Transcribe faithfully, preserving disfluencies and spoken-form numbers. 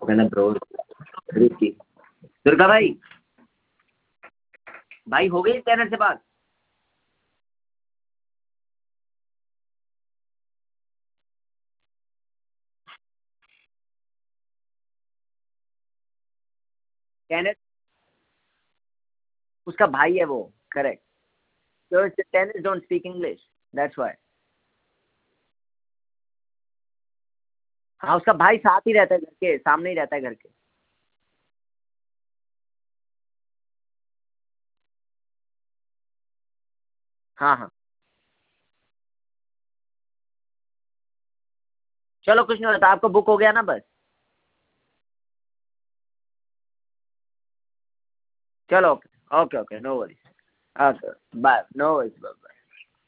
वो कहना bro risky. Durga भाई, भाई हो गई टेनर से बात? टेनर उसका भाई है वो, correct. So tennis don't speak English. That's why. हाँ उसका भाई साथ ही रहता है, घर के सामने ही रहता है घर के। हाँ हाँ चलो कुछ नहीं होता, आपको बुक हो गया ना बस। चलो okay okay okay, no worries. Okay bye, no worries, bye.